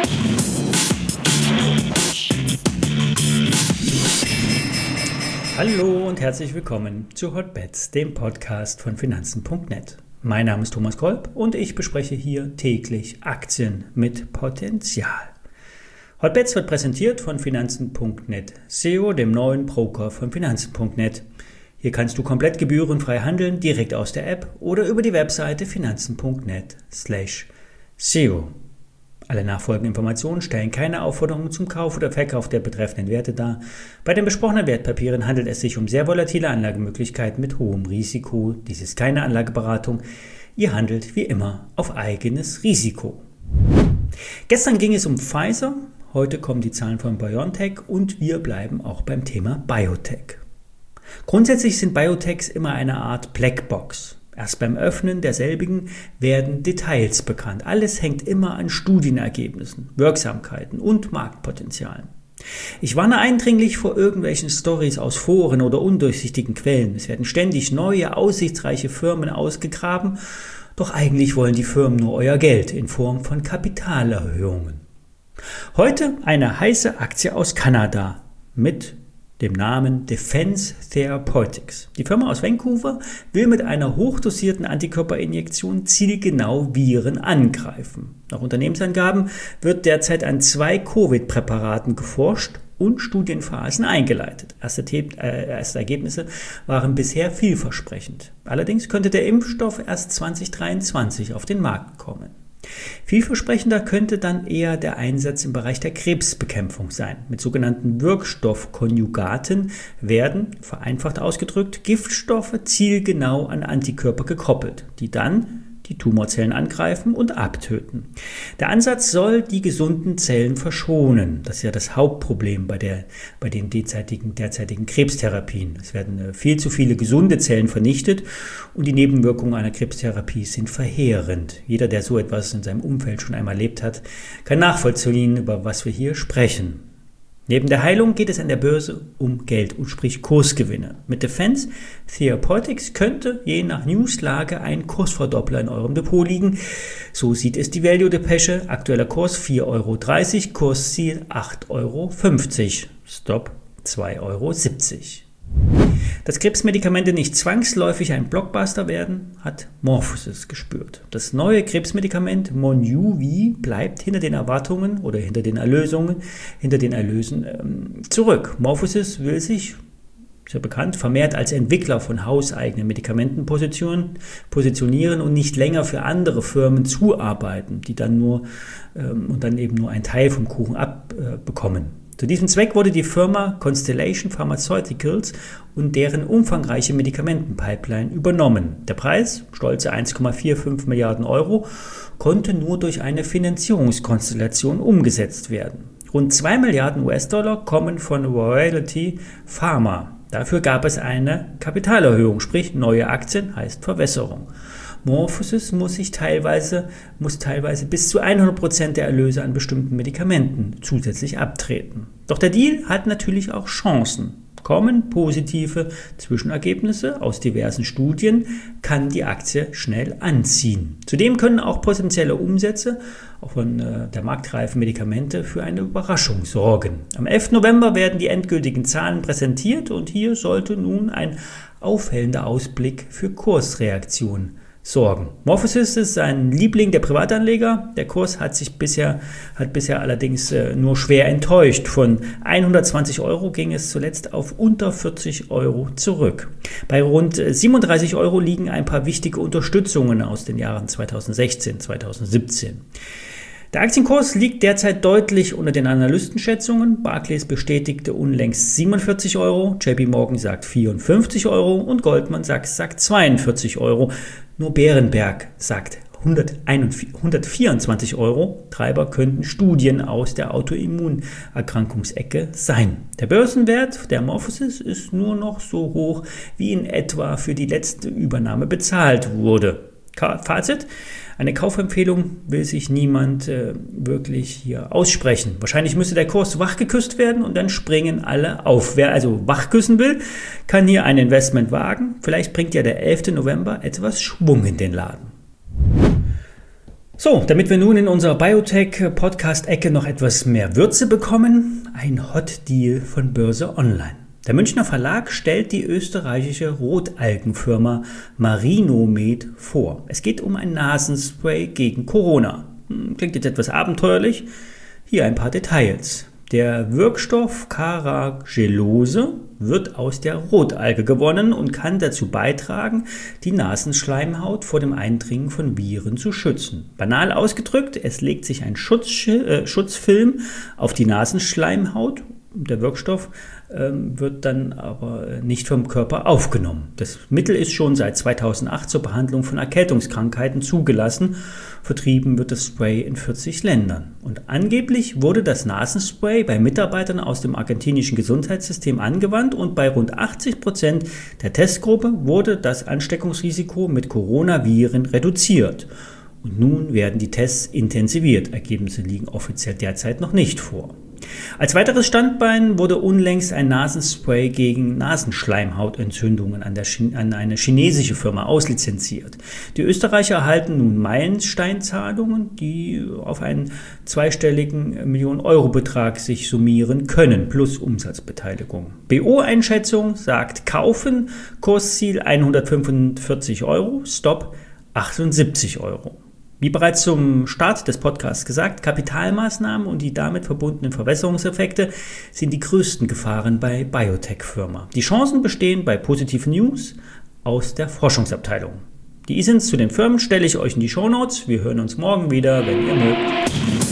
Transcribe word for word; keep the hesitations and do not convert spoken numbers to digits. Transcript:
Hallo und herzlich willkommen zu Hotbets, dem Podcast von Finanzen punkt net. Mein Name ist Thomas Kolb und ich bespreche hier täglich Aktien mit Potenzial. Hotbets wird präsentiert von Finanzen punkt net S E O, dem neuen Broker von Finanzen punkt net. Hier kannst du komplett gebührenfrei handeln, direkt aus der App oder über die Webseite finanzen punkt net slash S E O. Alle nachfolgenden Informationen stellen keine Aufforderung zum Kauf oder Verkauf der betreffenden Werte dar. Bei den besprochenen Wertpapieren handelt es sich um sehr volatile Anlagemöglichkeiten mit hohem Risiko. Dies ist keine Anlageberatung. Ihr handelt wie immer auf eigenes Risiko. Gestern ging es um Pfizer, heute kommen die Zahlen von BioNTech und wir bleiben auch beim Thema Biotech. Grundsätzlich sind Biotechs immer eine Art Blackbox. Erst beim Öffnen derselbigen werden Details bekannt. Alles hängt immer an Studienergebnissen, Wirksamkeiten und Marktpotenzialen. Ich warne eindringlich vor irgendwelchen Stories aus Foren oder undurchsichtigen Quellen. Es werden ständig neue, aussichtsreiche Firmen ausgegraben, doch eigentlich wollen die Firmen nur euer Geld in Form von Kapitalerhöhungen. Heute eine heiße Aktie aus Kanada mit dem Namen Defense Therapeutics. Die Firma aus Vancouver will mit einer hochdosierten Antikörperinjektion zielgenau Viren angreifen. Nach Unternehmensangaben wird derzeit an zwei Covid-Präparaten geforscht und Studienphasen eingeleitet. Erste, äh, erste Ergebnisse waren bisher vielversprechend. Allerdings könnte der Impfstoff erst zwanzig dreiundzwanzig auf den Markt kommen. Vielversprechender könnte dann eher der Einsatz im Bereich der Krebsbekämpfung sein. Mit sogenannten Wirkstoffkonjugaten werden, vereinfacht ausgedrückt, Giftstoffe zielgenau an Antikörper gekoppelt, die dann die Tumorzellen angreifen und abtöten. Der Ansatz soll die gesunden Zellen verschonen. Das ist ja das Hauptproblem bei, der, bei den derzeitigen, derzeitigen Krebstherapien. Es werden viel zu viele gesunde Zellen vernichtet und die Nebenwirkungen einer Krebstherapie sind verheerend. Jeder, der so etwas in seinem Umfeld schon einmal erlebt hat, kann nachvollziehen, über was wir hier sprechen. Neben der Heilung geht es an der Börse um Geld und sprich Kursgewinne. Mit Defense Therapeutics könnte je nach Newslage ein Kursverdoppler in eurem Depot liegen. So sieht es die Value-Depesche. Aktueller Kurs vier Euro dreißig, Kursziel acht Euro fünfzig, Stop zwei Euro siebzig. Dass Krebsmedikamente nicht zwangsläufig ein Blockbuster werden, hat MorphoSys gespürt. Das neue Krebsmedikament Monjuvi bleibt hinter den Erwartungen oder hinter den Erlösungen, hinter den Erlösen ähm, zurück. MorphoSys will sich, sehr bekannt, vermehrt als Entwickler von hauseigenen Medikamenten positionieren und nicht länger für andere Firmen zuarbeiten, die dann nur ähm, und dann eben nur einen Teil vom Kuchen abbekommen. Äh, Zu diesem Zweck wurde die Firma Constellation Pharmaceuticals und deren umfangreiche Medikamentenpipeline übernommen. Der Preis, stolze eins Komma fünfundvierzig Milliarden Euro, konnte nur durch eine Finanzierungskonstellation umgesetzt werden. Rund zwei Milliarden U S-Dollar kommen von Royalty Pharma. Dafür gab es eine Kapitalerhöhung, sprich neue Aktien heißt Verwässerung. MorphoSys muss sich teilweise, muss teilweise bis zu hundert Prozent der Erlöse an bestimmten Medikamenten zusätzlich abtreten. Doch der Deal hat natürlich auch Chancen. Kommen positive Zwischenergebnisse aus diversen Studien, kann die Aktie schnell anziehen. Zudem können auch potenzielle Umsätze auch von äh, der marktreifen Medikamente für eine Überraschung sorgen. Am elften November werden die endgültigen Zahlen präsentiert und hier sollte nun ein auffällender Ausblick für Kursreaktionen sorgen. MorphoSys ist ein Liebling der Privatanleger. Der Kurs hat sich bisher, hat bisher allerdings äh, nur schwer enttäuscht. Von hundertzwanzig Euro ging es zuletzt auf unter vierzig Euro zurück. Bei rund siebenunddreißig Euro liegen ein paar wichtige Unterstützungen aus den Jahren zweitausendsechzehn, zweitausendsiebzehn. Der Aktienkurs liegt derzeit deutlich unter den Analystenschätzungen. Barclays bestätigte unlängst siebenundvierzig Euro, J P Morgan sagt vierundfünfzig Euro und Goldman Sachs sagt zweiundvierzig Euro. Nur Berenberg sagt hundertvierundzwanzig Euro. Treiber könnten Studien aus der Autoimmunerkrankungsecke sein. Der Börsenwert der MorphoSys ist nur noch so hoch, wie in etwa für die letzte Übernahme bezahlt wurde. Fazit: Eine Kaufempfehlung will sich niemand äh, wirklich hier aussprechen. Wahrscheinlich müsste der Kurs wachgeküsst werden und dann springen alle auf. Wer also wachküssen will, kann hier ein Investment wagen. Vielleicht bringt ja der elfte November etwas Schwung in den Laden. So, damit wir nun in unserer Biotech-Podcast-Ecke noch etwas mehr Würze bekommen, ein Hot Deal von Börse Online. Der Münchner Verlag stellt die österreichische Rotalgenfirma Marinomed vor. Es geht um ein Nasenspray gegen Corona. Klingt jetzt etwas abenteuerlich. Hier ein paar Details. Der Wirkstoff Carragelose wird aus der Rotalge gewonnen und kann dazu beitragen, die Nasenschleimhaut vor dem Eindringen von Viren zu schützen. Banal ausgedrückt, es legt sich ein Schutz, äh, Schutzfilm auf die Nasenschleimhaut. Der Wirkstoff ähm, wird dann aber nicht vom Körper aufgenommen. Das Mittel ist schon seit zweitausendacht zur Behandlung von Erkältungskrankheiten zugelassen. Vertrieben wird das Spray in vierzig Ländern. Und angeblich wurde das Nasenspray bei Mitarbeitern aus dem argentinischen Gesundheitssystem angewandt und bei rund achtzig Prozent der Testgruppe wurde das Ansteckungsrisiko mit Coronaviren reduziert. Und nun werden die Tests intensiviert. Ergebnisse liegen offiziell derzeit noch nicht vor. Als weiteres Standbein wurde unlängst ein Nasenspray gegen Nasenschleimhautentzündungen an, der Ch- an eine chinesische Firma auslizenziert. Die Österreicher erhalten nun Meilensteinzahlungen, die auf einen zweistelligen Millionen-Euro-Betrag sich summieren können, plus Umsatzbeteiligung. B O-Einschätzung sagt kaufen, Kursziel hundertfünfundvierzig Euro, Stop achtundsiebzig Euro. Wie bereits zum Start des Podcasts gesagt, Kapitalmaßnahmen und die damit verbundenen Verwässerungseffekte sind die größten Gefahren bei Biotech-Firmen. Die Chancen bestehen bei positiven News aus der Forschungsabteilung. Die I S I Ns zu den Firmen stelle ich euch in die Shownotes. Wir hören uns morgen wieder, wenn ihr mögt.